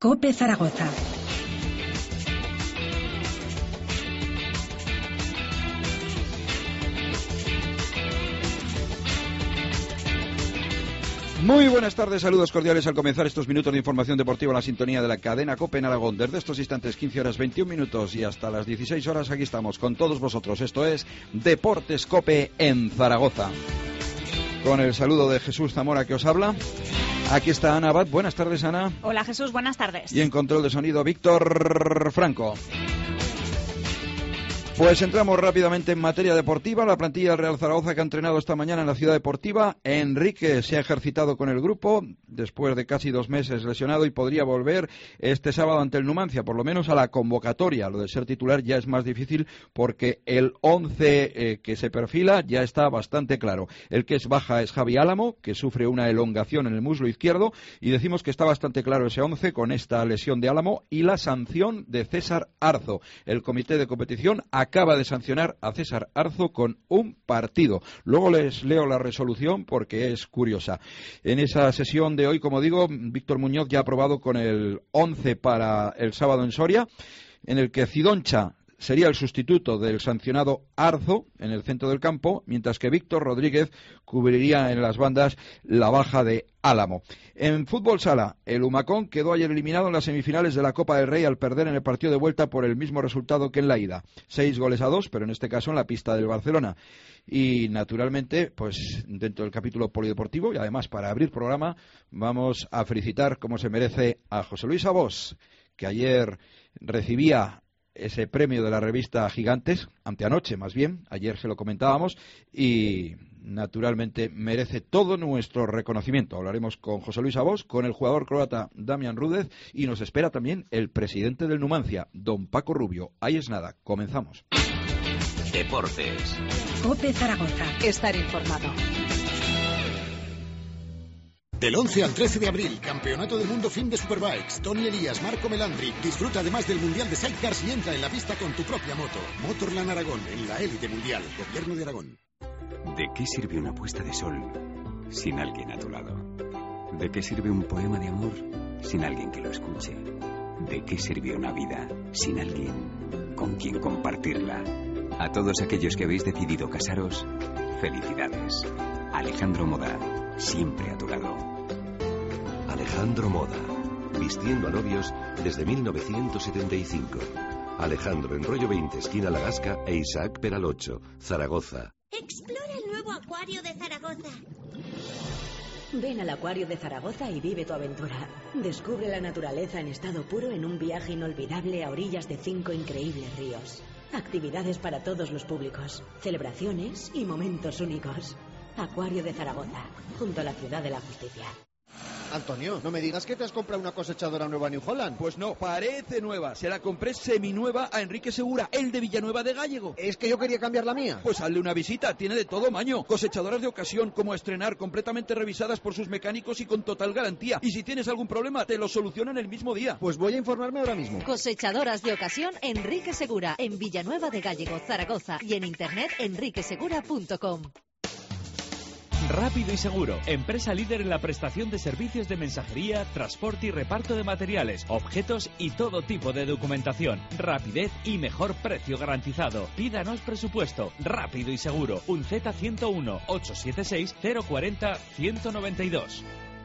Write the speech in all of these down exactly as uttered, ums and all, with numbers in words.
COPE Zaragoza. Muy buenas tardes, saludos cordiales al comenzar estos minutos de información deportiva en la sintonía de la cadena COPE en Aragón. Desde estos instantes, quince horas veintiún minutos y hasta las dieciséis horas, aquí estamos con todos vosotros. Esto es Deportes COPE en Zaragoza. Con el saludo de Jesús Zamora que os habla. Aquí está Ana Abad. Buenas tardes, Ana. Hola, Jesús. Buenas tardes. Y en control de sonido, Víctor Franco. Pues entramos rápidamente en materia deportiva. La plantilla del Real Zaragoza que ha entrenado esta mañana en la Ciudad Deportiva. Enrique se ha ejercitado con el grupo después de casi dos meses lesionado y podría volver este sábado ante el Numancia, por lo menos a la convocatoria. Lo de ser titular ya es más difícil porque el once eh, que se perfila ya está bastante claro. El que es baja es Javi Álamo, que sufre una elongación en el muslo izquierdo, y decimos que está bastante claro ese once con esta lesión de Álamo y la sanción de César Arzo. El comité de competición ha acaba de sancionar a César Arzo con un partido. Luego les leo la resolución porque es curiosa. En esa sesión de hoy, como digo, Víctor Muñoz ya ha aprobado con el once para el sábado en Soria, en el que Cidoncha sería el sustituto del sancionado Arzo en el centro del campo, mientras que Víctor Rodríguez cubriría en las bandas la baja de Álamo. En fútbol sala, el Humacón quedó ayer eliminado en las semifinales de la Copa del Rey al perder en el partido de vuelta por el mismo resultado que en la ida. Seis goles a dos, pero en este caso en la pista del Barcelona. Y naturalmente, pues dentro del capítulo polideportivo, y además para abrir programa, vamos a felicitar como se merece a José Luis Abós, que ayer recibía ese premio de la revista Gigantes, anteanoche más bien, ayer se lo comentábamos, y naturalmente merece todo nuestro reconocimiento. Hablaremos con José Luis Abós, con el jugador croata Damián Rúdez, y nos espera también el presidente del Numancia, don Paco Rubio. Ahí es nada, comenzamos. Deportes. COPE Zaragoza. Estar informado. Del once al trece de abril, Campeonato del Mundo Fin de Superbikes. Tony Elías, Marco Melandri. Disfruta además del Mundial de Sidecars y entra en la pista con tu propia moto. Motorland Aragón, en la élite mundial. Gobierno de Aragón. ¿De qué sirve una puesta de sol sin alguien a tu lado? ¿De qué sirve un poema de amor sin alguien que lo escuche? ¿De qué sirve una vida sin alguien con quien compartirla? A todos aquellos que habéis decidido casaros, felicidades. Alejandro Moda, siempre a tu lado. Alejandro Moda, vistiendo a novios desde mil novecientos setenta y cinco. Alejandro en Rollo veinte, esquina La Gasca, e Isaac Peralocho, Zaragoza. Explora el nuevo acuario de Zaragoza. Ven al Acuario de Zaragoza y vive tu aventura. Descubre la naturaleza en estado puro en un viaje inolvidable a orillas de cinco increíbles ríos. Actividades para todos los públicos, celebraciones y momentos únicos. Acuario de Zaragoza, junto a la Ciudad de la Justicia. Antonio, no me digas que te has comprado una cosechadora nueva New Holland. Pues no, parece nueva. Se la compré seminueva a Enrique Segura, el de Villanueva de Gállego. Es que yo quería cambiar la mía. Pues hazle una visita, tiene de todo maño. Cosechadoras de ocasión, como estrenar, completamente revisadas por sus mecánicos y con total garantía. Y si tienes algún problema, te lo solucionan el mismo día. Pues voy a informarme ahora mismo. Cosechadoras de ocasión Enrique Segura, en Villanueva de Gállego, Zaragoza, y en internet enrique segura punto com. Rápido y Seguro, empresa líder en la prestación de servicios de mensajería, transporte y reparto de materiales, objetos y todo tipo de documentación. Rapidez y mejor precio garantizado. Pídanos presupuesto. Rápido y Seguro. Un Z ciento uno, ochocientos setenta y seis, cero cuarenta, ciento noventa y dos.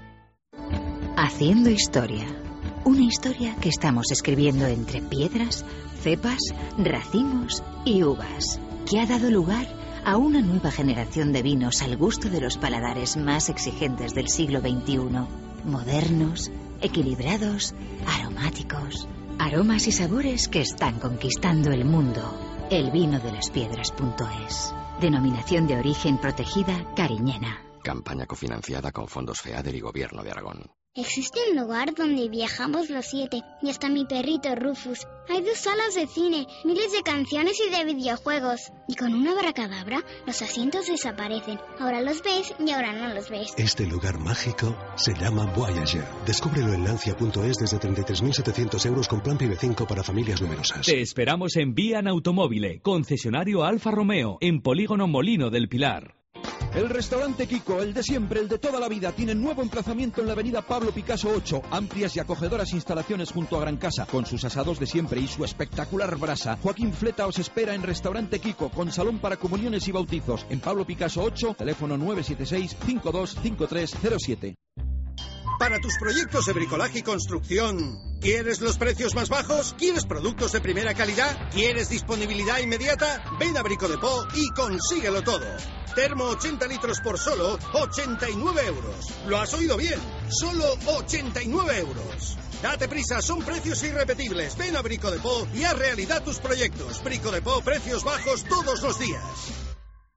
Haciendo historia. Una historia que estamos escribiendo entre piedras, cepas, racimos y uvas, que ha dado lugar a una nueva generación de vinos al gusto de los paladares más exigentes del siglo veintiuno. Modernos, equilibrados, aromáticos. Aromas y sabores que están conquistando el mundo. El vino de las piedras punto es. Denominación de origen protegida Cariñena. Campaña cofinanciada con fondos FEADER y Gobierno de Aragón. Existe un lugar donde viajamos los siete, y hasta mi perrito Rufus. Hay dos salas de cine, miles de canciones y de videojuegos. Y con una abracadabra, los asientos desaparecen. Ahora los ves y ahora no los ves. Este lugar mágico se llama Voyager. Descúbrelo en Lancia punto es desde treinta y tres mil setecientos euros con plan P I B cinco para familias numerosas. Te esperamos en Vian Automóvil, concesionario Alfa Romeo, en Polígono Molino del Pilar. El restaurante Kiko, el de siempre, el de toda la vida, tiene nuevo emplazamiento en la avenida Pablo Picasso ocho. Amplias y acogedoras instalaciones junto a Gran Casa, con sus asados de siempre y su espectacular brasa. Joaquín Fleta os espera en Restaurante Kiko, con salón para comuniones y bautizos. En Pablo Picasso ocho, teléfono nueve siete seis, cinco dos cinco tres cero siete. Para tus proyectos de bricolaje y construcción, ¿quieres los precios más bajos? ¿Quieres productos de primera calidad? ¿Quieres disponibilidad inmediata? Ven a Bricodepot y consíguelo todo. Termo ochenta litros por solo ochenta y nueve euros. ¿Lo has oído bien? Solo ochenta y nueve euros. Date prisa, son precios irrepetibles. Ven a Bricodepot y haz realidad tus proyectos. Bricodepot, precios bajos todos los días.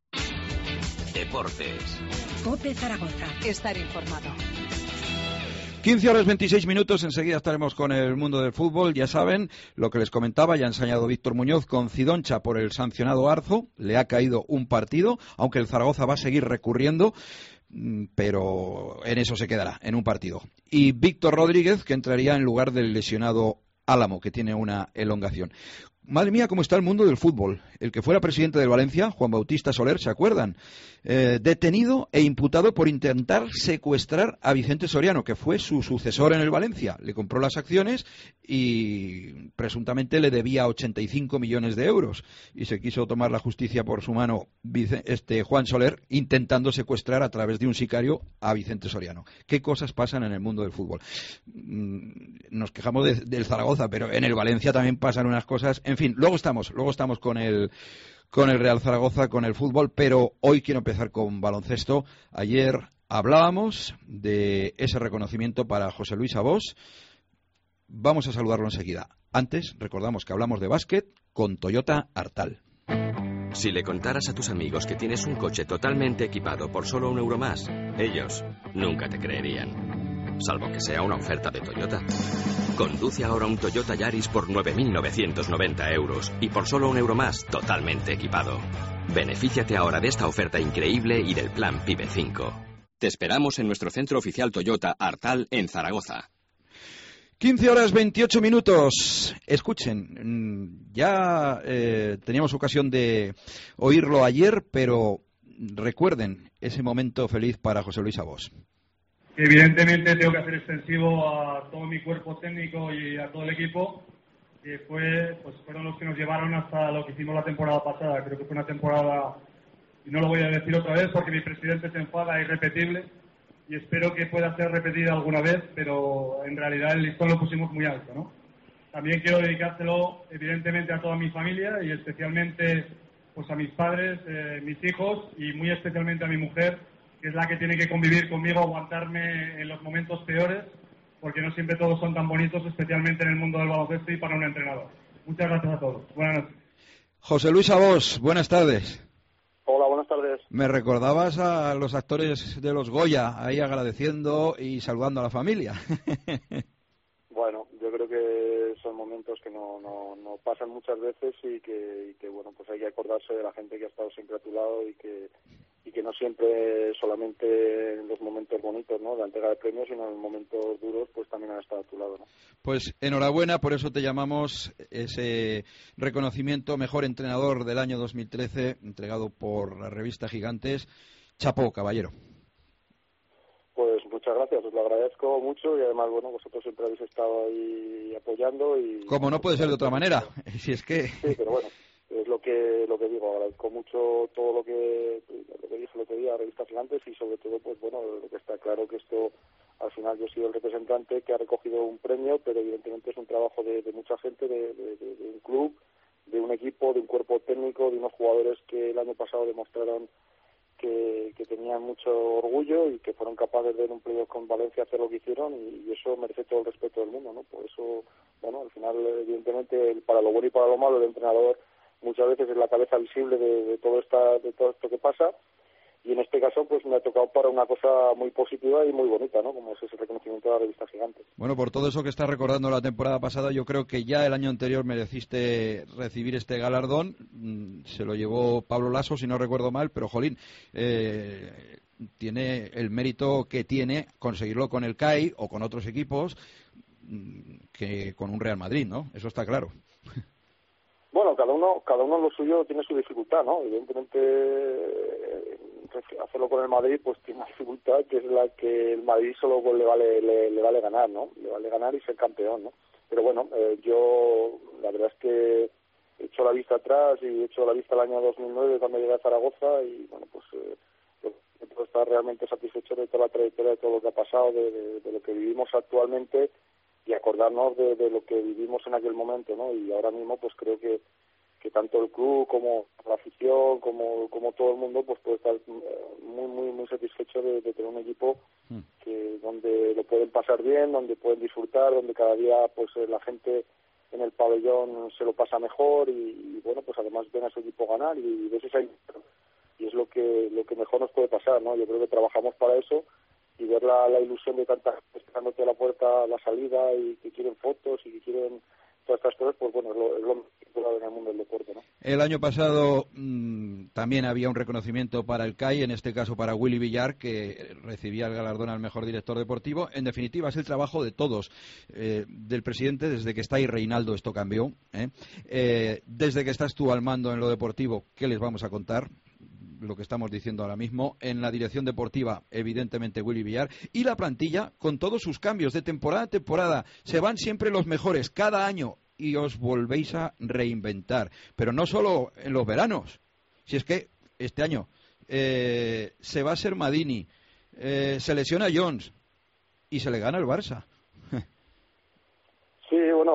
Deportes. COPE Zaragoza. Estar informado. quince horas veintiséis minutos, enseguida estaremos con el mundo del fútbol. Ya saben lo que les comentaba, ya ha ensañado Víctor Muñoz con Cidoncha por el sancionado Arzo. Le ha caído un partido, aunque el Zaragoza va a seguir recurriendo, pero en eso se quedará, en un partido. Y Víctor Rodríguez, que entraría en lugar del lesionado Álamo, que tiene una elongación. Madre mía, cómo está el mundo del fútbol. El que fuera presidente del Valencia, Juan Bautista Soler, ¿se acuerdan? Eh, detenido e imputado por intentar secuestrar a Vicente Soriano, que fue su sucesor en el Valencia. Le compró las acciones y presuntamente le debía ochenta y cinco millones de euros. Y se quiso tomar la justicia por su mano este Juan Soler, intentando secuestrar a través de un sicario a Vicente Soriano. ¿Qué cosas pasan en el mundo del fútbol? Nos quejamos de, del Zaragoza, pero en el Valencia también pasan unas cosas. En fin, luego estamos, luego estamos con el con el Real Zaragoza, con el fútbol, pero hoy quiero empezar con baloncesto. Ayer hablábamos de ese reconocimiento para José Luis Abós. Vamos a saludarlo enseguida. Antes, recordamos que hablamos de básquet con Toyota Artal. Si le contaras a tus amigos que tienes un coche totalmente equipado por solo un euro más, ellos nunca te creerían. Salvo que sea una oferta de Toyota. Conduce ahora un Toyota Yaris por nueve mil novecientos noventa euros y por solo un euro más, totalmente equipado. Benefíciate ahora de esta oferta increíble y del plan PIBE cinco. Te esperamos en nuestro centro oficial Toyota Artal en Zaragoza. quince horas veintiocho minutos. Escuchen, ya eh, teníamos ocasión de oírlo ayer, pero recuerden ese momento feliz para José Luis Abós. Evidentemente tengo que hacer extensivo a todo mi cuerpo técnico y a todo el equipo, que fue, pues fueron los que nos llevaron hasta lo que hicimos la temporada pasada. Creo que fue una temporada, y no lo voy a decir otra vez porque mi presidente se enfada, irrepetible, y espero que pueda ser repetida alguna vez, pero en realidad el listón lo pusimos muy alto, ¿no? También quiero dedicárselo evidentemente a toda mi familia y especialmente pues a mis padres, eh, mis hijos y muy especialmente a mi mujer, que es la que tiene que convivir conmigo, aguantarme en los momentos peores, porque no siempre todos son tan bonitos, especialmente en el mundo del baloncesto y para un entrenador. Muchas gracias a todos. Buenas noches. José Luis Abós, buenas tardes. Hola, buenas tardes. Me recordabas a los actores de los Goya, ahí agradeciendo y saludando a la familia. Bueno, yo creo que son momentos que no, no, no pasan muchas veces y que, y que, bueno, pues hay que acordarse de la gente que ha estado siempre a tu lado y que y que no siempre solamente en los momentos bonitos, ¿no?, de la entrega de premios, sino en los momentos duros, pues también han estado a tu lado, ¿no? Pues enhorabuena, por eso te llamamos ese reconocimiento mejor entrenador del año dos mil trece, entregado por la revista Gigantes. Chapó, caballero. Pues muchas gracias, os lo agradezco mucho y además, bueno, vosotros siempre habéis estado ahí apoyando y... Como no puede ser de otra manera, si es que... Sí, pero bueno, es lo que lo que digo, agradezco mucho todo lo que lo que dije el otro día a Revistas Gigantes y sobre todo, pues bueno, lo que está claro que esto, al final yo he sido el representante que ha recogido un premio, pero evidentemente es un trabajo de, de mucha gente, de, de, de, de un club, de un equipo, de un cuerpo técnico, de unos jugadores que el año pasado demostraron que, que tenían mucho orgullo y que fueron capaces de en un playoff con Valencia hacer lo que hicieron y, y eso merece todo el respeto del mundo, ¿no? Por eso, bueno, al final, evidentemente, para lo bueno y para lo malo, el entrenador muchas veces es la cabeza visible de, de todo esta, de todo esto que pasa y en este caso pues me ha tocado para una cosa muy positiva y muy bonita, ¿no?, como es ese reconocimiento de la revista Gigantes. Bueno, por todo eso que estás recordando la temporada pasada, yo creo que ya el año anterior mereciste recibir este galardón. Se lo llevó Pablo Lasso, si no recuerdo mal, pero jolín, eh, tiene el mérito que tiene conseguirlo con el C A I o con otros equipos que con un Real Madrid, ¿no? Eso está claro. Bueno, cada uno cada uno lo suyo tiene su dificultad, ¿no? Evidentemente, hacerlo con el Madrid, pues tiene una dificultad que es la que el Madrid solo le vale le, le vale ganar, ¿no? Le vale ganar y ser campeón, ¿no? Pero bueno, eh, yo la verdad es que he hecho la vista atrás y he hecho la vista al año dos mil nueve cuando llegué a Zaragoza y bueno, pues eh, yo puedo estar realmente satisfecho de toda la trayectoria, de todo lo que ha pasado, de, de, de lo que vivimos actualmente y acordarnos de, de lo que vivimos en aquel momento, ¿no? Y ahora mismo pues creo que que tanto el club como la afición como como todo el mundo pues puede estar muy muy muy satisfecho de, de tener un equipo que donde lo pueden pasar bien, donde pueden disfrutar, donde cada día pues la gente en el pabellón se lo pasa mejor y, y bueno pues además ven a su equipo ganar y de eso es y es lo que lo que mejor nos puede pasar, ¿no? Yo creo que trabajamos para eso y ver la, la ilusión de tanta gente esperándote a la puerta a la salida y que quieren fotos y que quieren todas estas cosas, pues bueno, es lo, es lo más popular en el mundo del deporte, ¿no? El año pasado mmm, también había un reconocimiento para el C A I, en este caso para Willy Villar, que recibía el galardón al mejor director deportivo. En definitiva, es el trabajo de todos, eh, del presidente, desde que está ahí Reinaldo esto cambió, ¿eh? Eh, desde que estás tú al mando en lo deportivo, ¿qué les vamos a contar? Lo que estamos diciendo ahora mismo, en la dirección deportiva, evidentemente Willy Villar, y la plantilla con todos sus cambios de temporada a temporada, se van siempre los mejores, cada año, y os volvéis a reinventar, pero no solo en los veranos, si es que este año eh, se va a ser Madini, eh, se lesiona Jones, y se le gana el Barça. Sí, bueno,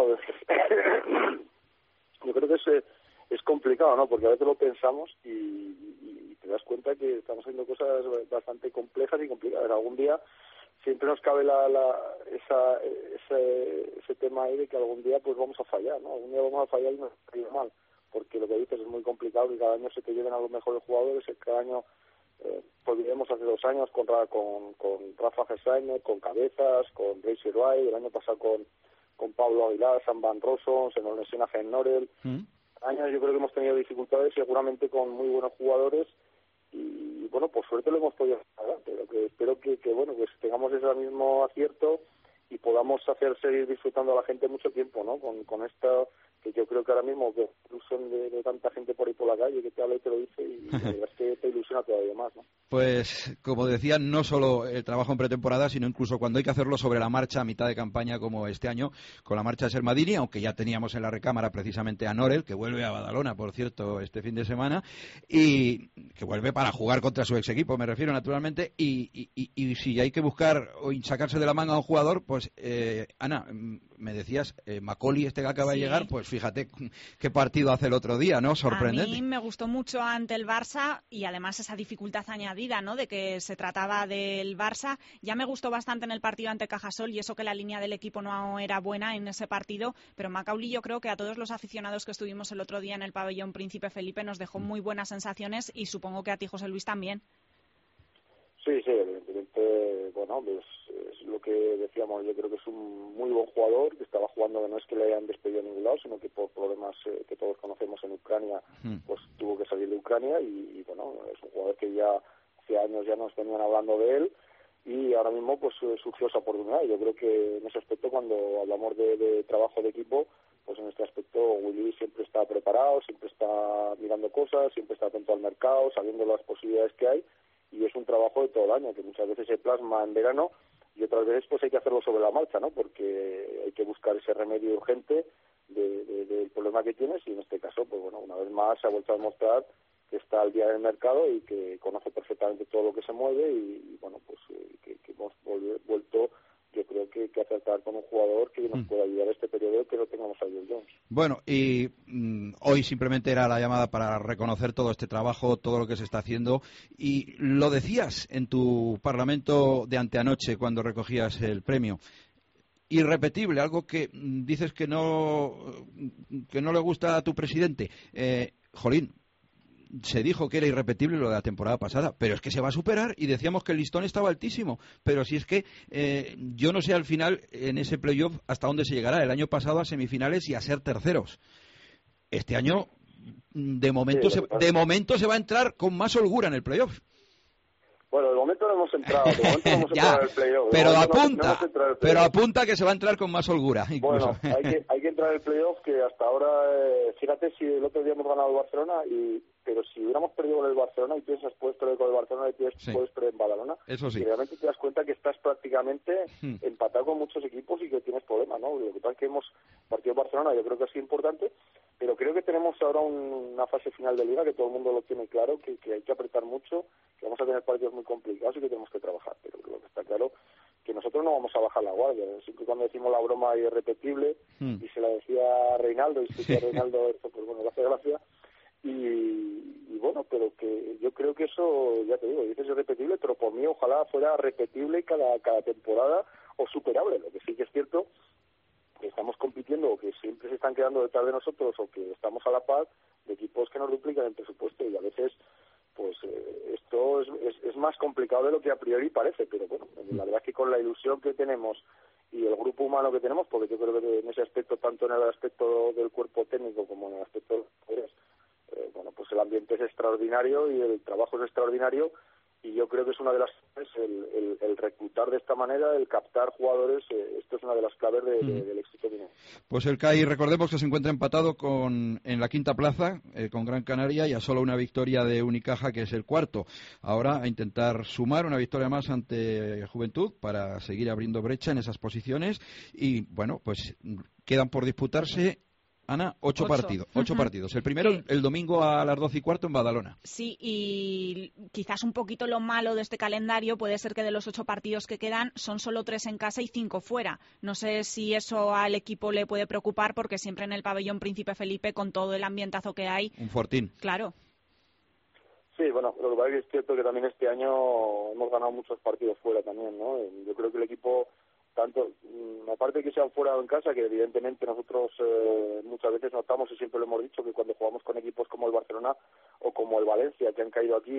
yo creo que es, es complicado, ¿no? Porque a veces lo pensamos y, y te das cuenta que estamos haciendo cosas bastante complejas y complicadas. Algún día siempre nos cabe la, la, esa, ese, ese tema ahí de que algún día pues vamos a fallar, ¿no? Algún día vamos a fallar y nos va a ir mal, porque lo que dices es muy complicado y cada año se te lleven a los mejores jugadores, cada año eh, pues vivimos hace dos años con, con, con Rafa Gessainer, con Cabezas, con Racer Wright, el año pasado con, con Pablo Aguilar, Sam Van Rossum, se nos lesiona Fen Norel. ¿Mm? Años yo creo que hemos tenido dificultades seguramente con muy buenos jugadores y bueno, por suerte lo hemos podido hacer adelante, pero que espero que, que bueno, pues tengamos ese mismo acierto y podamos hacer seguir disfrutando a la gente mucho tiempo, ¿no? Con, con esta, que yo creo que ahora mismo que ilusión de, de tanta gente por ahí por la calle que te habla y te lo dice y la verdad es que te ilusiona todavía más, ¿no? Pues, como decía, no solo el trabajo en pretemporada, sino incluso cuando hay que hacerlo sobre la marcha a mitad de campaña, como este año, con la marcha de Ser Madini, aunque ya teníamos en la recámara precisamente a Norel, que vuelve a Badalona, por cierto, este fin de semana, y que vuelve para jugar contra su ex equipo, me refiero naturalmente, y, y, y, y si hay que buscar o sacarse de la manga a un jugador, pues, eh, Ana, me decías, eh, Macaulay, este que acaba sí. de llegar, pues fíjate qué partido hace el otro día, ¿no? Sorprendente. A mí me gustó mucho ante el Barça y además esa dificultad añadida, ¿no? De que se trataba del Barça. Ya me gustó bastante en el partido ante Cajasol y eso que la línea del equipo no era buena en ese partido, pero Macaulay yo creo que a todos los aficionados que estuvimos el otro día en el pabellón Príncipe Felipe nos dejó muy buenas sensaciones y supongo que a ti, José Luis, también. Sí, sí, evidentemente, bueno, pues es lo que decíamos, yo creo que es un muy buen jugador, que estaba jugando, que no es que le hayan despedido en ningún lado, sino que por problemas eh, que todos conocemos en Ucrania, pues tuvo que salir de Ucrania y, y, bueno, es un jugador que ya hace años ya nos venían hablando de él y ahora mismo pues surgió esa oportunidad. Yo creo que en ese aspecto, cuando hablamos de, de trabajo de equipo, pues en este aspecto Willy siempre está preparado, siempre está mirando cosas, siempre está atento al mercado, sabiendo las posibilidades que hay. Y es un trabajo de todo el año, que muchas veces se plasma en verano y otras veces pues hay que hacerlo sobre la marcha, ¿no? Porque hay que buscar ese remedio urgente de, de, del problema que tienes y en este caso, pues bueno, una vez más se ha vuelto a demostrar que está al día del mercado y que conoce perfectamente todo lo que se mueve y, y bueno, pues eh, que, que hemos vuelto, yo creo que, que a tratar con un jugador que nos pueda ayudar a este periodo que no tengamos a Jones Jones. Bueno, y mmm, hoy simplemente era la llamada para reconocer todo este trabajo, todo lo que se está haciendo, y lo decías en tu parlamento de anteanoche cuando recogías el premio. Irrepetible, algo que mmm, dices que no, que no le gusta a tu presidente. Eh, jolín, se dijo que era irrepetible lo de la temporada pasada, pero es que se va a superar y decíamos que el listón estaba altísimo, pero si es que eh, yo no sé al final en ese playoff hasta dónde se llegará. El año pasado a semifinales y a ser terceros. Este año de momento, sí, se, de momento se va a entrar con más holgura en el playoff. Bueno, de momento no hemos entrado, de momento no hemos ya, entrado en el playoff. Pero no, apunta, no, no el pero apunta que se va a entrar con más holgura. Incluso. Bueno, hay que, hay que entrar en el playoff, que hasta ahora, eh, fíjate si el otro día hemos ganado el Barcelona, y pero si hubiéramos perdido con el Barcelona y piensas puedes perder con el Barcelona y piensas sí. puedes perder en Badalona, eso sí. y realmente te das cuenta que estás prácticamente hmm. empatado con muchos equipos y que tienes problemas, ¿no? Lo que pasa es que hemos partido en Barcelona, yo creo que ha sido importante, pero creo que tenemos ahora un, una fase final de liga que todo el mundo lo tiene claro, que, que hay que apretar mucho, que vamos a tener partidos muy complicados y que tenemos que trabajar, pero lo que está claro que nosotros no vamos a bajar la guardia. Siempre cuando decimos la broma irrepetible, hmm. y se la decía a Reinaldo, y si a Reinaldo esto, pues bueno, le hace gracia, y, y bueno, pero que yo creo que eso, ya te digo, dices irrepetible, pero por mí ojalá fuera repetible cada, cada temporada o superable. Lo que sí que es cierto, que estamos compitiendo o que siempre se están quedando detrás de nosotros o que estamos a la par de equipos que nos duplican el presupuesto, y a veces pues eh, esto es, es, es más complicado de lo que a priori parece, pero bueno, la verdad es que con la ilusión que tenemos y el grupo humano que tenemos, porque yo creo que en ese aspecto, tanto en el aspecto del cuerpo técnico como en el aspecto de los jugadores, eh, bueno, pues el ambiente es extraordinario y el trabajo es extraordinario, y yo creo que es una de las claves el, el, el reclutar de esta manera, el captar jugadores, eh, esto es una de las claves de, de, del éxito que tiene. Pues el C A I, recordemos que se encuentra empatado con en la quinta plaza eh, con Gran Canaria, y a solo una victoria de Unicaja, que es el cuarto. Ahora a intentar sumar una victoria más ante Juventud para seguir abriendo brecha en esas posiciones, y bueno, pues quedan por disputarse, Ana, ocho, ocho. partidos. Ocho uh-huh. partidos. El primero, sí. el domingo a las doce y cuarto en Badalona. Sí, y quizás un poquito lo malo de este calendario puede ser que de los ocho partidos que quedan son solo tres en casa y cinco fuera. No sé si eso al equipo le puede preocupar, porque siempre en el pabellón Príncipe Felipe, con todo el ambientazo que hay... Un fortín. Claro. Sí, bueno, lo que pasa es que es cierto que también este año hemos ganado muchos partidos fuera también, ¿no? Yo creo que el equipo... tanto, aparte de que sean fuera o en casa, que evidentemente nosotros eh, muchas veces notamos, y siempre lo hemos dicho, que cuando jugamos con equipos como el Barcelona o como el Valencia, que han caído aquí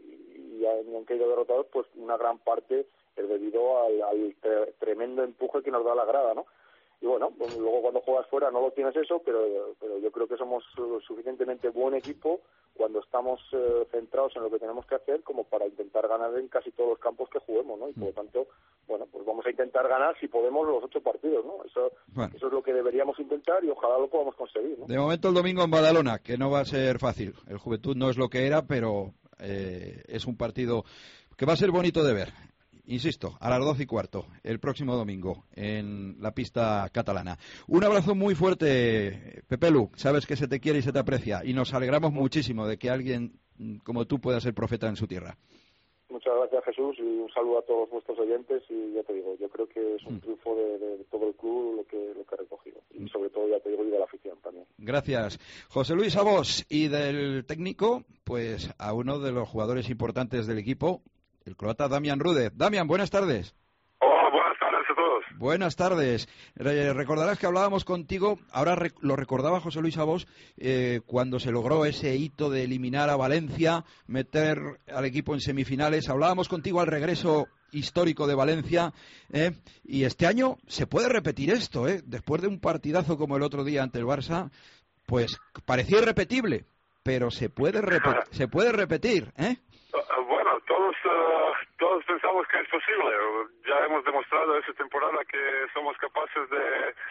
y, y han, y han caído derrotados, pues una gran parte es debido al, al tre- tremendo empuje que nos da la grada, ¿no? Y bueno, pues luego cuando juegas fuera no lo tienes eso, pero, pero yo creo que somos suficientemente buen equipo cuando estamos eh, centrados en lo que tenemos que hacer como para intentar ganar en casi todos los campos que juguemos, ¿no? Y por lo tanto, bueno, pues vamos a intentar ganar si podemos los ocho partidos, ¿no? Eso, bueno. eso es lo que deberíamos intentar y ojalá lo podamos conseguir, ¿no? De momento el domingo en Badalona, que no va a ser fácil. El Juventud no es lo que era, pero eh, es un partido que va a ser bonito de ver. Insisto, a las doce y cuarto, el próximo domingo, en la pista catalana. Un abrazo muy fuerte, Pepelu. Sabes que se te quiere y se te aprecia. Y nos alegramos muchísimo de que alguien como tú pueda ser profeta en su tierra. Muchas gracias, Jesús, y un saludo a todos vuestros oyentes. Y ya te digo, yo creo que es un triunfo de, de todo el club lo que, lo que ha recogido. Y sobre todo, ya te digo, y de la afición también. Gracias. José Luis Abos, y del técnico, pues a uno de los jugadores importantes del equipo, el croata Damian Rudez. Damian, buenas tardes. Hola, buenas tardes a todos. Buenas tardes. Re- recordarás que hablábamos contigo, ahora rec- lo recordaba José Luis Abos, eh, cuando se logró ese hito de eliminar a Valencia, meter al equipo en semifinales. Hablábamos contigo al regreso histórico de Valencia, eh, y este año se puede repetir esto, eh, después de un partidazo como el otro día ante el Barça, pues parecía irrepetible, pero se puede, rep- se puede repetir, ¿eh? Uh, bueno, todos uh, todos pensamos que es posible. Ya hemos demostrado esta temporada que somos capaces de,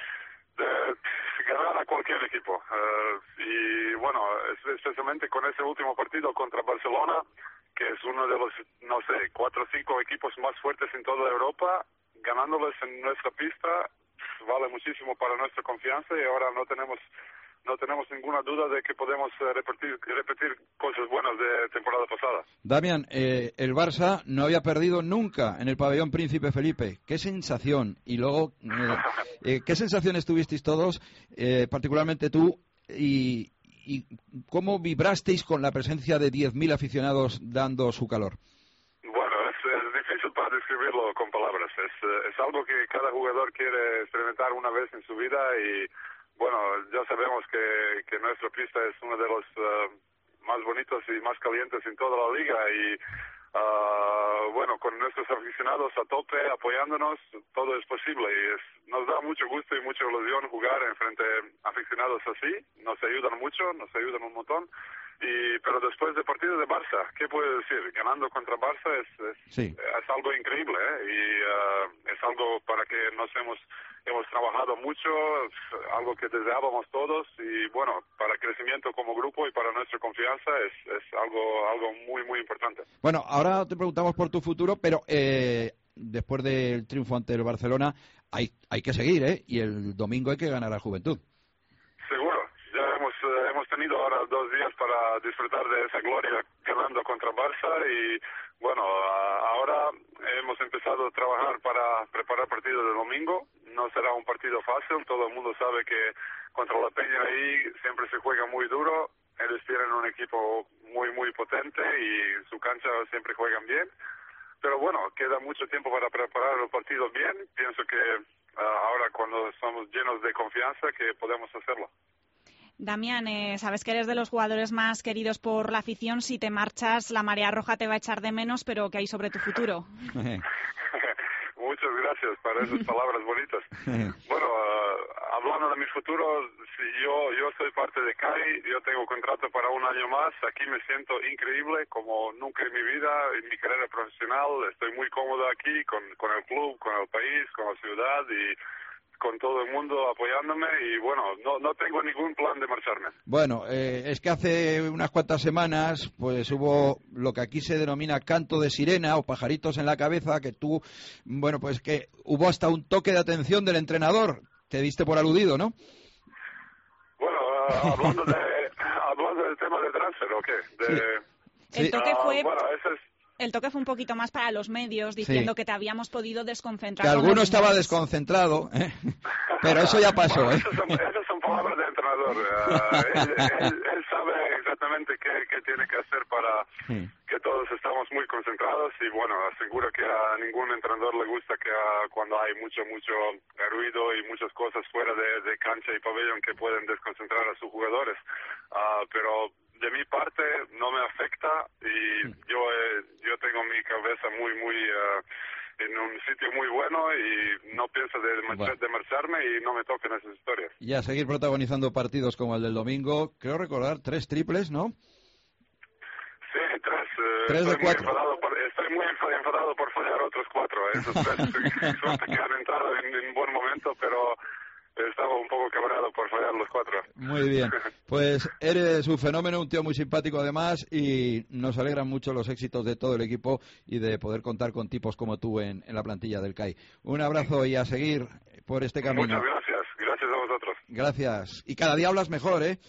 de ganar a cualquier equipo. Uh, y bueno, especialmente con ese último partido contra Barcelona, que es uno de los, no sé, cuatro o cinco equipos más fuertes en toda Europa, ganándoles en nuestra pista vale muchísimo para nuestra confianza, y ahora no tenemos no tenemos ninguna duda de que podemos eh, repetir, repetir cosas buenas de temporada pasada. Damian, eh, el Barça no había perdido nunca en el pabellón Príncipe Felipe. ¿Qué sensación? Y luego, eh, eh, ¿qué sensaciones tuvisteis todos, eh, particularmente tú, y, y cómo vibrasteis con la presencia de diez mil aficionados dando su calor? Bueno, es, es difícil para describirlo con palabras. Es, es algo que cada jugador quiere experimentar una vez en su vida, y bueno, ya sabemos que, que nuestra pista es uno de los uh, más bonitos y más calientes en toda la liga, y uh, bueno, con nuestros aficionados a tope apoyándonos, todo es posible, y es, nos da mucho gusto y mucha ilusión jugar en frente a aficionados así. Nos ayudan mucho, nos ayudan un montón, Y, pero después del partido de Barça, ¿qué puedo decir? Ganando contra Barça es, es, sí. es algo increíble, ¿eh? Y uh, es algo para que nos hemos hemos trabajado mucho, algo que deseábamos todos y bueno, para el crecimiento como grupo y para nuestra confianza es, es algo algo muy, muy importante. Bueno, ahora te preguntamos por tu futuro, pero eh, después del triunfo ante el Barcelona hay, hay que seguir, ¿eh? Y el domingo hay que ganar a Juventud. Seguro. Ya hemos, eh, hemos tenido ahora dos días para disfrutar de esa gloria ganando contra Barça y bueno, ahora hemos empezado a trabajar para preparar el partido del domingo. No será un partido fácil, todo el mundo sabe que contra la Peña ahí siempre se juega muy duro. Ellos tienen un equipo muy, muy potente y en su cancha siempre juegan bien. Pero bueno, queda mucho tiempo para preparar el partido bien. Pienso que uh, ahora cuando estamos llenos de confianza que podemos hacerlo. Damián, eh, sabes que eres de los jugadores más queridos por la afición. Si te marchas, la marea roja te va a echar de menos, pero ¿qué hay sobre tu futuro? Muchas gracias por esas palabras bonitas. Bueno, uh, hablando de mi futuro, si yo yo soy parte de C A I, yo tengo contrato para un año más. Aquí me siento increíble como nunca en mi vida, en mi carrera profesional. Estoy muy cómodo aquí con, con el club, con el país, con la ciudad y con todo el mundo apoyándome y bueno, no no tengo ningún plan de marcharme. Bueno, eh, es que hace unas cuantas semanas pues hubo lo que aquí se denomina canto de sirena o pajaritos en la cabeza, que tú, bueno, pues que hubo hasta un toque de atención del entrenador. Te diste por aludido, ¿no? Bueno, uh, hablando de hablando del tema de transfer, ¿o qué? De, sí. El toque uh, fue... Bueno, ese es... El toque fue un poquito más para los medios, diciendo sí. que te habíamos podido desconcentrar. Que alguno estaba desconcentrado, ¿eh? Pero eso ya pasó, bueno, ¿eh? Esas son, esas son palabras de entrenador. Uh, él, él, él sabe exactamente qué, qué tiene que hacer para sí. que todos estamos muy concentrados y bueno, aseguro que a ningún entrenador le gusta que uh, cuando hay mucho, mucho ruido y muchas cosas fuera de, de cancha y pabellón que pueden desconcentrar a sus jugadores. Uh, pero de mi parte no me afecta y yo eh, yo tengo mi cabeza muy muy uh, en un sitio muy bueno y no pienso de, marchar, bueno. de marcharme y no me toquen esas historias. Y a seguir protagonizando partidos como el del domingo, creo recordar tres triples, ¿no? Sí, tres. Eh, tres de estoy cuatro. Muy enfadado por, estoy muy enfadado por fallar otros cuatro. ¿eh? Esos tres suerte que han entrado en, en buen momento, pero estaba un poco quebrado por fallar los cuatro. Muy bien. Pues eres un fenómeno, un tío muy simpático además y nos alegran mucho los éxitos de todo el equipo y de poder contar con tipos como tú en, en la plantilla del C A I. Un abrazo y a seguir por este camino. Muchas gracias. Gracias a vosotros. Gracias. Y cada día hablas mejor, ¿eh?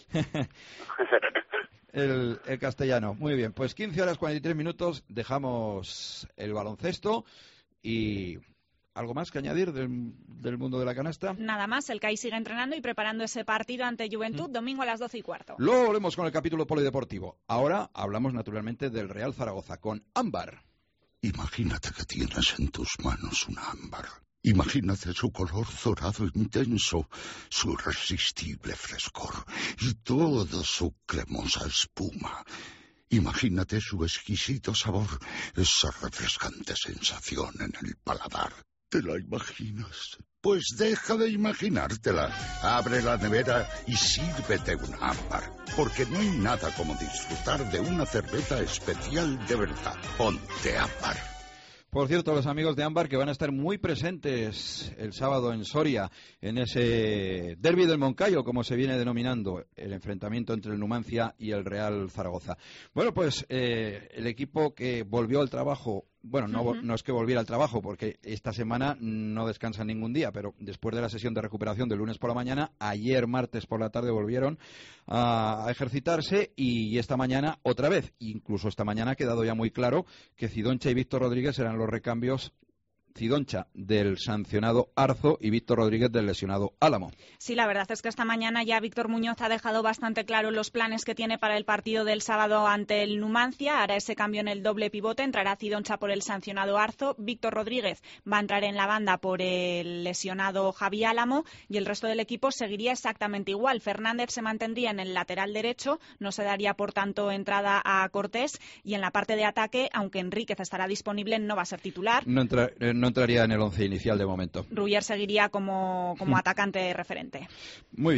el, el castellano. Muy bien. Pues quince horas cuarenta y tres minutos. Dejamos el baloncesto y... ¿Algo más que añadir del, del mundo de la canasta? Nada más, el C A I sigue entrenando y preparando ese partido ante Juventud, mm. domingo a las doce y cuarto. Luego volvemos con el capítulo polideportivo. Ahora hablamos naturalmente del Real Zaragoza con Ámbar. Imagínate que tienes en tus manos un ámbar. Imagínate su color dorado intenso, su irresistible frescor y toda su cremosa espuma. Imagínate su exquisito sabor, esa refrescante sensación en el paladar. ¿Te la imaginas? Pues deja de imaginártela. Abre la nevera y sírvete un ámbar. Porque no hay nada como disfrutar de una cerveza especial de verdad. Ponte Ámbar. Por cierto, los amigos de Ámbar que van a estar muy presentes el sábado en Soria, en ese derbi del Moncayo, como se viene denominando, el enfrentamiento entre el Numancia y el Real Zaragoza. Bueno, pues eh, el equipo que volvió al trabajo, bueno, no, uh-huh. no es que volviera al trabajo, porque esta semana no descansan ningún día, pero después de la sesión de recuperación del lunes por la mañana, ayer martes por la tarde volvieron a, a ejercitarse y esta mañana otra vez. Incluso esta mañana ha quedado ya muy claro que Cidoncha y Víctor Rodríguez serán los recambios. Cidoncha del sancionado Arzo y Víctor Rodríguez del lesionado Álamo. Sí, la verdad es que esta mañana ya Víctor Muñoz ha dejado bastante claro los planes que tiene para el partido del sábado ante el Numancia. Hará ese cambio en el doble pivote, entrará Cidoncha por el sancionado Arzo, Víctor Rodríguez va a entrar en la banda por el lesionado Javi Álamo y el resto del equipo seguiría exactamente igual. Fernández se mantendría en el lateral derecho, no se daría por tanto entrada a Cortés y en la parte de ataque, aunque Enríquez estará disponible, no va a ser titular. No entra, eh, no entraría en el once inicial de momento. Rubier seguiría como, como atacante referente. Muy bien.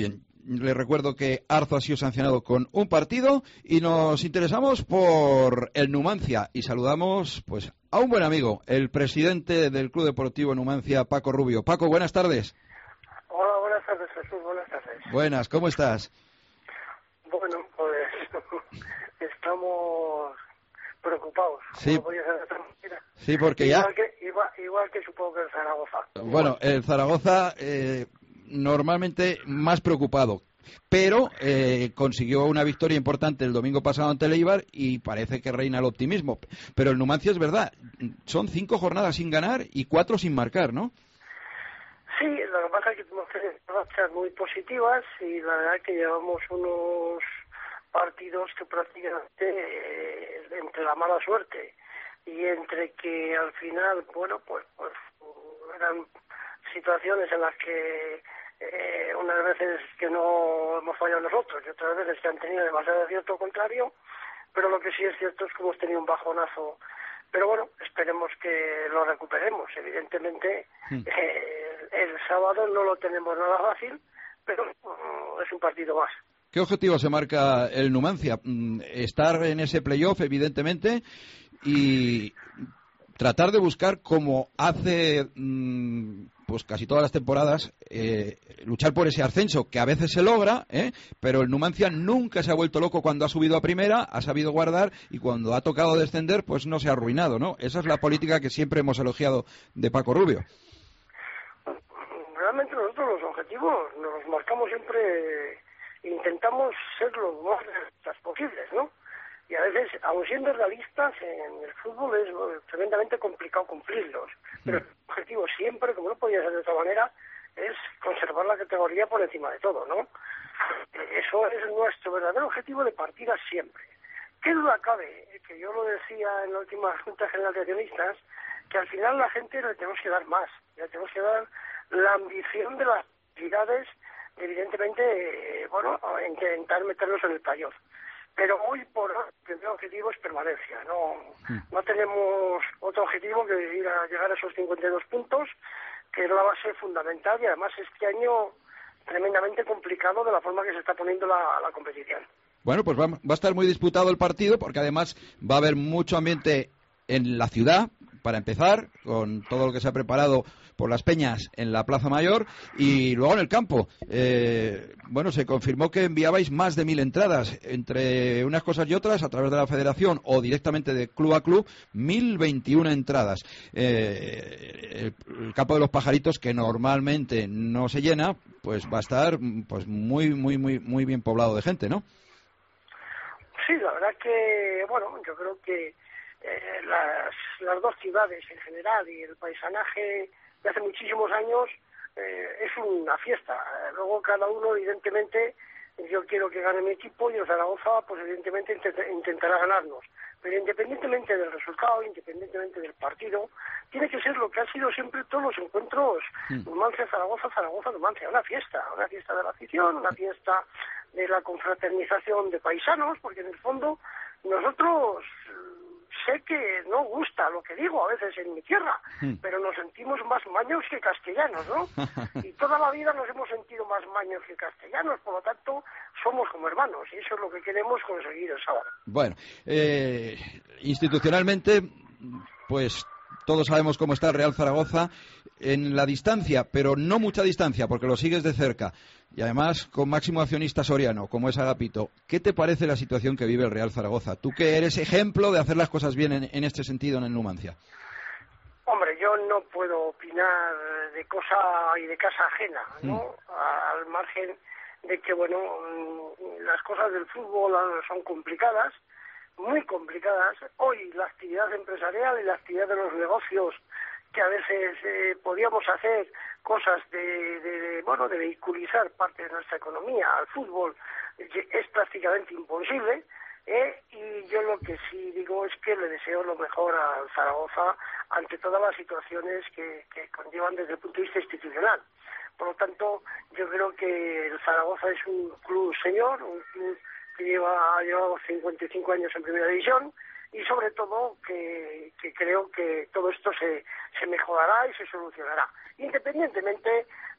Les recuerdo que Arzo ha sido sancionado con un partido y nos interesamos por el Numancia y saludamos pues a un buen amigo, el presidente del Club Deportivo Numancia, Paco Rubio. Paco, buenas tardes. Hola, buenas tardes, Jesús, buenas tardes. Buenas, ¿cómo estás? Bueno, pues estamos preocupados. Sí. ¿Cómo podía ser de otra manera? Sí, porque igual ya... Que, igual, igual que supongo que el Zaragoza. Bueno, el Zaragoza eh, normalmente más preocupado, pero eh, consiguió una victoria importante el domingo pasado ante el Eibar y parece que reina el optimismo. Pero el Numancia es verdad, son cinco jornadas sin ganar y cuatro sin marcar, ¿no? Sí, lo que pasa es que tenemos rachas muy positivas y la verdad que llevamos unos partidos que prácticamente eh, entre la mala suerte y entre que al final, bueno, pues, pues eran situaciones en las que eh, unas veces que no hemos fallado nosotros y otras veces que han tenido demasiado cierto contrario, pero lo que sí es cierto es que hemos tenido un bajonazo. Pero bueno, esperemos que lo recuperemos. Evidentemente, mm. eh, el sábado no lo tenemos nada fácil, pero um, es un partido más. ¿Qué objetivo se marca el Numancia? Estar en ese playoff, evidentemente, y tratar de buscar, como hace pues casi todas las temporadas, eh, luchar por ese ascenso, que a veces se logra, ¿eh? Pero el Numancia nunca se ha vuelto loco cuando ha subido a primera, ha sabido guardar, y cuando ha tocado descender, pues no se ha arruinado, ¿no? Esa es la política que siempre hemos elogiado de Paco Rubio. Realmente nosotros los objetivos nos los marcamos siempre, intentamos ser lo más realistas posibles, ¿no? Y a veces, aun siendo realistas, en el fútbol es tremendamente complicado cumplirlos. Pero el objetivo siempre, como no podía ser de otra manera, es conservar la categoría por encima de todo, ¿no? Eso es nuestro verdadero objetivo de partida siempre. ¿Qué duda cabe? Que yo lo decía en la última Junta General de Accionistas, que al final la gente le tenemos que dar más, le tenemos que dar la ambición de las actividades, evidentemente, eh, bueno, intentar meterlos en el playoff. Pero hoy por hoy el primer objetivo es permanencia. No, no tenemos otro objetivo que ir a llegar a esos cincuenta y dos puntos, que es la base fundamental y además este año tremendamente complicado de la forma que se está poniendo la, la competición. Bueno, pues va, va a estar muy disputado el partido porque además va a haber mucho ambiente en la ciudad, para empezar, con todo lo que se ha preparado por las peñas en la Plaza Mayor, y luego en el campo. Eh, bueno, se confirmó que enviabais más de mil entradas, entre unas cosas y otras, a través de la Federación o directamente de club a club, mil veintiuna entradas. Eh, el, el campo de los Pajaritos, que normalmente no se llena, pues va a estar pues muy, muy, muy, muy bien poblado de gente, ¿no? Sí, la verdad que, bueno, yo creo que eh, las, las dos ciudades en general y el paisanaje de hace muchísimos años eh, es una fiesta. Luego cada uno, evidentemente, yo quiero que gane mi equipo y el Zaragoza, pues evidentemente intent- intentará ganarnos. Pero independientemente del resultado, independientemente del partido, tiene que ser lo que han sido siempre todos los encuentros Numancia, Zaragoza, Zaragoza, Numancia. Una fiesta, una fiesta de la afición, una fiesta de la confraternización de paisanos, porque en el fondo nosotros sé que no gusta lo que digo a veces en mi tierra, mm. pero nos sentimos más maños que castellanos, ¿no? Y toda la vida nos hemos sentido más maños que castellanos, por lo tanto somos como hermanos y eso es lo que queremos conseguir el sábado. Bueno, eh, institucionalmente, pues todos sabemos cómo está el Real Zaragoza en la distancia, pero no mucha distancia, porque lo sigues de cerca. Y además con máximo accionista soriano, como es Agapito. ¿Qué te parece la situación que vive el Real Zaragoza? Tú que eres ejemplo de hacer las cosas bien en, en este sentido en el Numancia. Hombre, yo no puedo opinar de cosa y de casa ajena, ¿no? Mm. Al margen de que, bueno, las cosas del fútbol son complicadas, muy complicadas. Hoy la actividad empresarial y la actividad de los negocios, que a veces eh, podíamos hacer cosas de, de, de, bueno, de vehiculizar parte de nuestra economía al fútbol, es prácticamente imposible, ¿eh? Y yo lo que sí digo es que le deseo lo mejor al Zaragoza ante todas las situaciones que, que conllevan desde el punto de vista institucional. Por lo tanto, yo creo que el Zaragoza es un club señor, un club que lleva, ha llevado cincuenta y cinco años en primera división, y sobre todo que, que creo que todo esto se, se mejorará y se solucionará, independientemente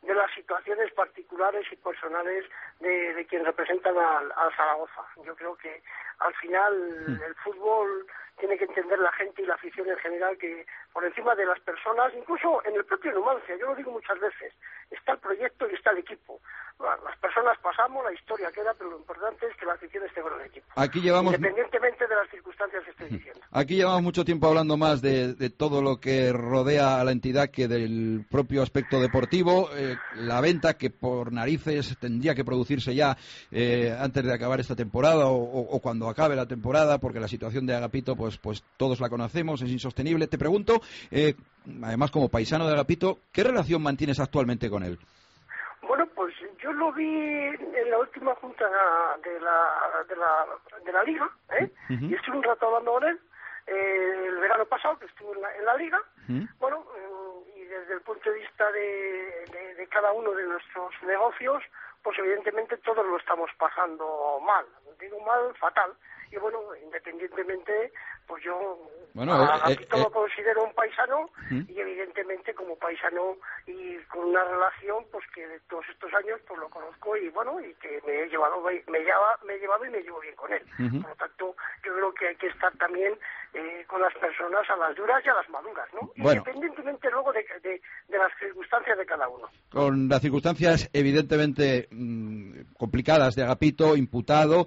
de las situaciones particulares y personales de, de quien representan al, al Zaragoza. Yo creo que al final el fútbol tiene que entender la gente y la afición en general que por encima de las personas, incluso en el propio Numancia, yo lo digo muchas veces, está el proyecto y está el equipo. Las personas pasamos, la historia queda, pero lo importante es que la afición esté con el equipo. Aquí llevamos... Independientemente de las circunstancias que estoy diciendo. Aquí llevamos mucho tiempo hablando más de, de todo lo que rodea a la entidad que del propio aspecto deportivo. Eh, la venta que por narices tendría que producirse ya eh, antes de acabar esta temporada o, o, o cuando acabe la temporada, porque la situación de Agapito, pues, pues todos la conocemos, es insostenible. Te pregunto, eh, además como paisano de Agapito, ¿qué relación mantienes actualmente con él? Bueno, pues yo lo vi en la última junta de la de la, de la Liga, ¿eh? Uh-huh. Y estuve un rato hablando con él, eh, el verano pasado, que estuve en la, en la Liga. Uh-huh. Bueno, eh, y desde el punto de vista de, de, de cada uno de nuestros negocios, pues evidentemente todos lo estamos pasando mal, digo mal, fatal. Y bueno, independientemente, pues yo bueno, a eh, Agapito eh, lo considero un paisano, ¿Mm? y evidentemente como paisano y con una relación pues que de todos estos años pues lo conozco y bueno, y que me he llevado me lleva, me he llevado y me llevo bien con él. Uh-huh. Por lo tanto, yo creo que hay que estar también eh, con las personas a las duras y a las maduras, ¿no? Bueno. Independientemente luego de, de, de las circunstancias de cada uno. Con las circunstancias evidentemente mmm, complicadas de Agapito, imputado,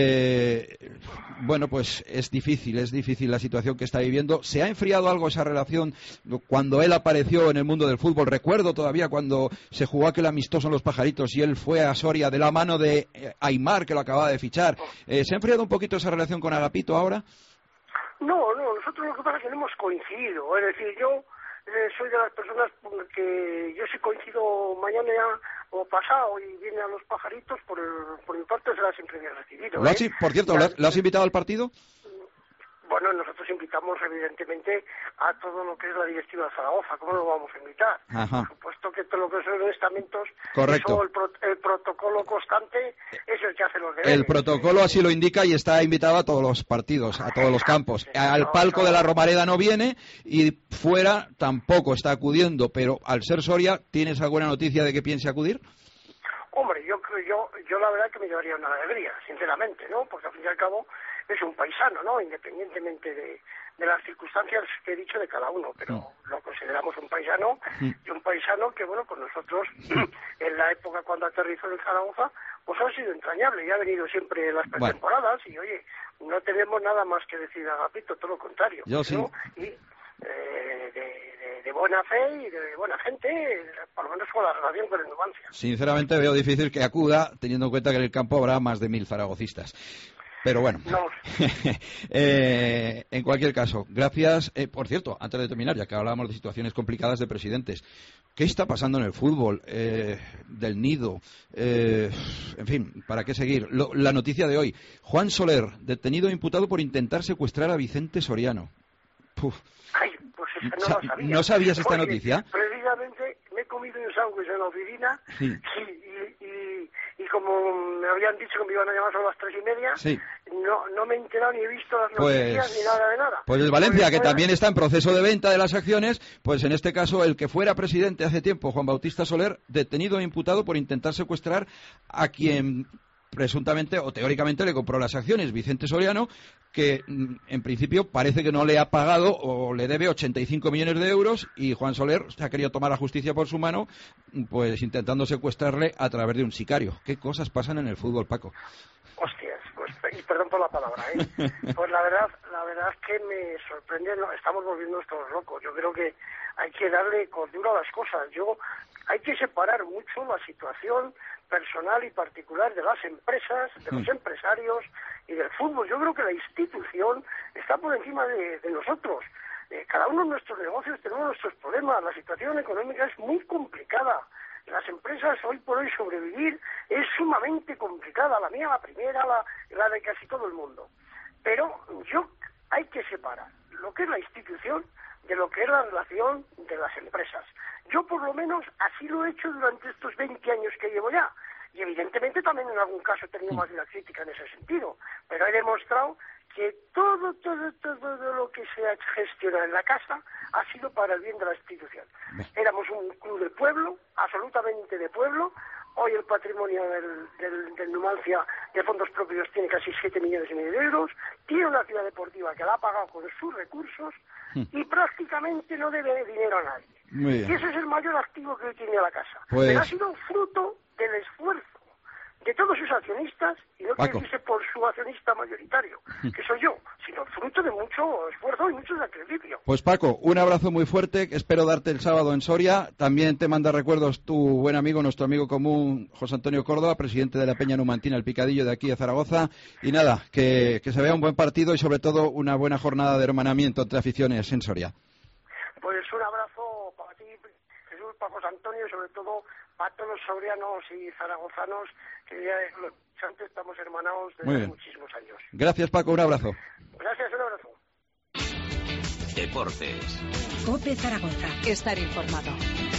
eh, bueno, pues es difícil, es difícil la situación que está viviendo. ¿Se ha enfriado algo esa relación cuando él apareció en el mundo del fútbol? Recuerdo todavía cuando se jugó aquel amistoso en Los Pajaritos y él fue a Soria de la mano de eh, Aimar, que lo acababa de fichar. Eh, ¿Se ha enfriado un poquito esa relación con Agapito ahora? No, no, nosotros lo que pasa es que no hemos coincidido. Es decir, yo eh, soy de las personas que yo si coincido mañana o pasado y viene a Los Pajaritos, por, el, por mi parte será siempre bien recibido. ¿Lo ¿eh? has, por cierto, ¿lo has, ¿lo has invitado al partido? Bueno, nosotros invitamos evidentemente a todo lo que es la directiva de Zaragoza. ¿Cómo lo vamos a invitar? Ajá. Por supuesto que todo lo que son estamentos, correcto. Eso, el, pro, el protocolo constante, eso es el que hace los deberes. El protocolo así lo indica y está invitado a todos los partidos, a todos los campos. Al palco de la Romareda no viene y fuera tampoco está acudiendo, pero al ser Soria, ¿tienes alguna noticia de que piense acudir? Hombre, yo yo yo la verdad que me llevaría una alegría, sinceramente, ¿no? Porque al fin y al cabo es un paisano, ¿no? Independientemente de, de las circunstancias que he dicho de cada uno, pero mm. lo consideramos un paisano mm. y un paisano que, bueno, con nosotros en la época cuando aterrizó en Zaragoza, pues ha sido entrañable y ha venido siempre en las pretemporadas bueno. y, oye, no tenemos nada más que decir a Agapito, todo lo contrario. Yo sí. ¿no? Y eh, de, de, de buena fe y de buena gente, por lo menos con la relación con el Numancia. Sinceramente veo difícil que acuda, teniendo en cuenta que en el campo habrá más de mil zaragocistas. Pero bueno, no. eh, en cualquier caso, gracias. Eh, por cierto, antes de terminar, ya que hablábamos de situaciones complicadas de presidentes, ¿qué está pasando en el fútbol? Eh, del Nido, eh, en fin, ¿para qué seguir? Lo, la noticia de hoy, Juan Soler, detenido e imputado por intentar secuestrar a Vicente Soriano. Puf. Ay, pues esa no la sabía. ¿No sabías esta Oye, noticia? Precisamente me he comido un sándwich en la oficina sí. y, y, y, y como me habían dicho que me iban a llamar a las tres y media, sí. no, no me he enterado ni he visto las noticias pues, ni nada de nada. Pues el Valencia, pues, que pues, también está en proceso de venta de las acciones, pues en este caso el que fuera presidente hace tiempo, Juan Bautista Soler, detenido e imputado por intentar secuestrar a quien presuntamente o teóricamente le compró las acciones, Vicente Soriano, que en principio parece que no le ha pagado o le debe ochenta y cinco millones de euros y Juan Soler se ha querido tomar la justicia por su mano, pues intentando secuestrarle a través de un sicario. ¿Qué cosas pasan en el fútbol, Paco? Hostias, pues, y perdón por la palabra, ¿eh? Pues la verdad, la verdad es que me sorprende, no, estamos volviendo todos locos. Yo creo que hay que darle cordura a las cosas. Yo hay que separar mucho la situación personal y particular de las empresas, de los empresarios y del fútbol. Yo creo que la institución está por encima de, de nosotros. Eh, cada uno de nuestros negocios tenemos nuestros problemas. La situación económica es muy complicada. Las empresas hoy por hoy sobrevivir es sumamente complicada. La mía, la primera, la, la de casi todo el mundo. Pero yo hay que separar lo que es la institución de lo que es la relación de las empresas. Yo por lo menos así lo he hecho durante estos veinte años que llevo ya. y evidentemente también en algún caso he tenido más de una crítica en ese sentido, pero he demostrado que todo, todo, todo lo que se ha gestionado en la casa ha sido para el bien de la institución. Éramos un club de pueblo, absolutamente de pueblo. Hoy el patrimonio del, del, del Numancia de fondos propios tiene casi siete millones y medio de euros, tiene una ciudad deportiva que la ha pagado con sus recursos y prácticamente no debe dinero a nadie. Muy bien. Y ese es el mayor activo que hoy tiene la casa. Pues... Pero ha sido un fruto del esfuerzo de todos sus accionistas, y no quiere decirse por su accionista mayoritario, que soy yo, sino fruto de mucho esfuerzo y mucho sacrificio. Pues Paco, un abrazo muy fuerte, espero darte el sábado en Soria. También te manda recuerdos tu buen amigo, nuestro amigo común, José Antonio Córdoba, presidente de la Peña Numantina, el Picadillo de aquí de Zaragoza. Y nada, que, que se vea un buen partido y sobre todo una buena jornada de hermanamiento entre aficiones en Soria. Pues un abrazo para ti, Jesús, para José Antonio, y sobre todo para todos los sorianos y zaragozanos, que ya lo antes estamos hermanados desde muchísimos años. Gracias, Paco, un abrazo. Gracias, un abrazo. Deportes. COPE Zaragoza. Estar informado.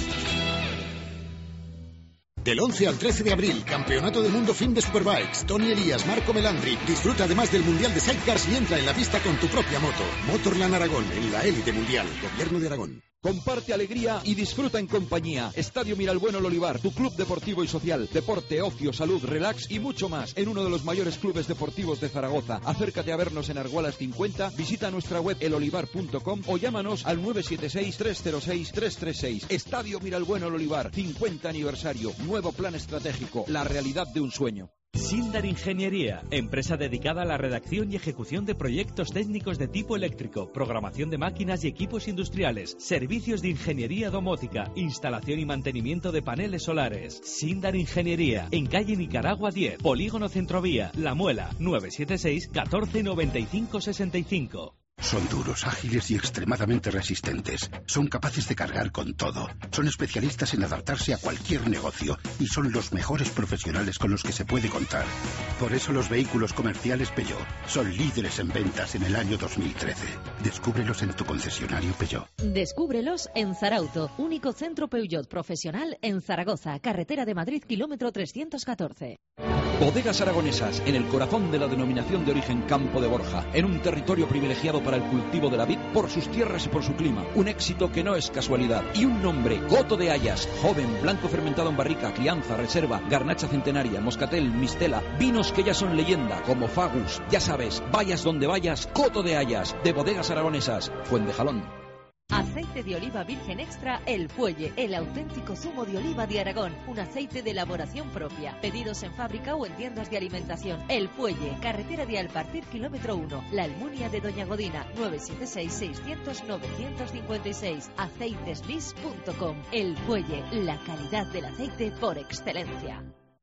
Del once al trece de abril, Campeonato del Mundo Fin de Superbikes. Tony Elías, Marco Melandri. Disfruta además del Mundial de Sidecars y entra en la pista con tu propia moto. Motorland Aragón, en la élite mundial. Gobierno de Aragón. Comparte alegría y disfruta en compañía. Estadio Miralbueno El Olivar, tu club deportivo y social. Deporte, ocio, salud, relax y mucho más. En uno de los mayores clubes deportivos de Zaragoza. Acércate a vernos en Argualas cincuenta, visita nuestra web el olivar punto com o llámanos al nueve siete seis, tres cero seis, tres tres seis. Estadio Miralbueno El Olivar, cincuenta aniversario. Nuevo plan estratégico. La realidad de un sueño. Sindar Ingeniería, empresa dedicada a la redacción y ejecución de proyectos técnicos de tipo eléctrico, programación de máquinas y equipos industriales, servicios de ingeniería domótica, instalación y mantenimiento de paneles solares. Sindar Ingeniería, en calle Nicaragua diez, Polígono Centrovía, La Muela, nueve siete seis, catorce noventa y cinco sesenta y cinco. Son duros, ágiles y extremadamente resistentes. Son capaces de cargar con todo. Son especialistas en adaptarse a cualquier negocio y son los mejores profesionales con los que se puede contar. Por eso los vehículos comerciales Peugeot son líderes en ventas en el año dos mil trece. Descúbrelos en tu concesionario Peugeot. Descúbrelos en Zarauto, único centro Peugeot profesional en Zaragoza, carretera de Madrid, kilómetro trescientos catorce. Bodegas Aragonesas, en el corazón de la denominación de origen Campo de Borja, en un territorio privilegiado para el cultivo de la vid por sus tierras y por su clima. Un éxito que no es casualidad. Y un nombre, Coto de Hayas, joven, blanco fermentado en barrica, crianza, reserva, garnacha centenaria, moscatel, mistela, vinos que ya son leyenda, como Fagus. Ya sabes, vayas donde vayas, Coto de Hayas, de Bodegas Aragonesas, Fuentejalón. Aceite de oliva virgen extra El Fuelle, el auténtico zumo de oliva de Aragón, un aceite de elaboración propia. Pedidos en fábrica o en tiendas de alimentación. El Fuelle, carretera de Alpartir, kilómetro uno, La Almunia de Doña Godina, nueve siete seis, seiscientos, novecientos cincuenta y seis, aceitesbis punto com. El Fuelle, la calidad del aceite por excelencia.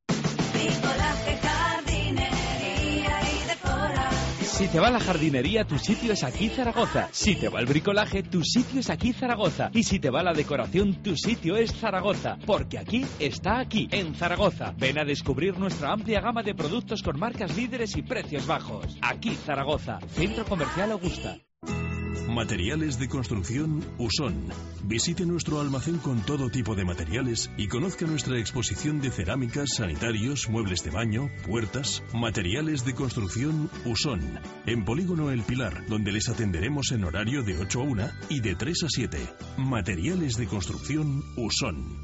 Bricolaje, jardinería y decora. Si te va la jardinería, tu sitio es aquí Zaragoza. Si te va el bricolaje, tu sitio es aquí Zaragoza. Y si te va la decoración, tu sitio es Zaragoza. Porque aquí está aquí, en Zaragoza. Ven a descubrir nuestra amplia gama de productos con marcas líderes y precios bajos. Aquí Zaragoza, Centro Comercial Augusta. Materiales de construcción Usón. Visite nuestro almacén con todo tipo de materiales y conozca nuestra exposición de cerámicas, sanitarios, muebles de baño, puertas. Materiales de construcción Usón. En Polígono El Pilar, donde les atenderemos en horario de ocho a una y de tres a siete. Materiales de construcción Usón.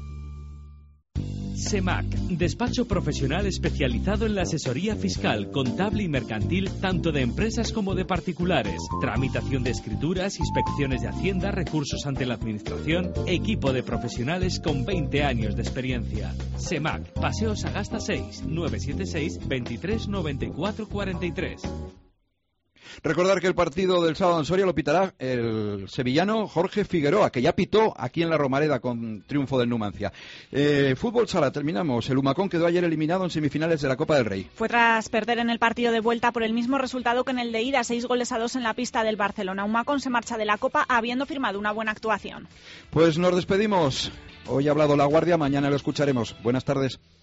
SEMAC, despacho profesional especializado en la asesoría fiscal, contable y mercantil, tanto de empresas como de particulares. Tramitación de escrituras, inspecciones de Hacienda, recursos ante la Administración, equipo de profesionales con veinte años de experiencia. SEMAC, Paseo Sagasta seis, nueve siete seis, veintitrés noventa y cuatro cuarenta y tres. Recordar que el partido del sábado en Soria lo pitará el sevillano Jorge Figueroa, que ya pitó aquí en la Romareda con triunfo del Numancia. Eh, fútbol sala, terminamos. El Humacón quedó ayer eliminado en semifinales de la Copa del Rey. Fue tras perder en el partido de vuelta por el mismo resultado que en el de ida, seis goles a dos en la pista del Barcelona. Humacón se marcha de la Copa habiendo firmado una buena actuación. Pues nos despedimos. Hoy ha hablado La Guardia, mañana lo escucharemos. Buenas tardes.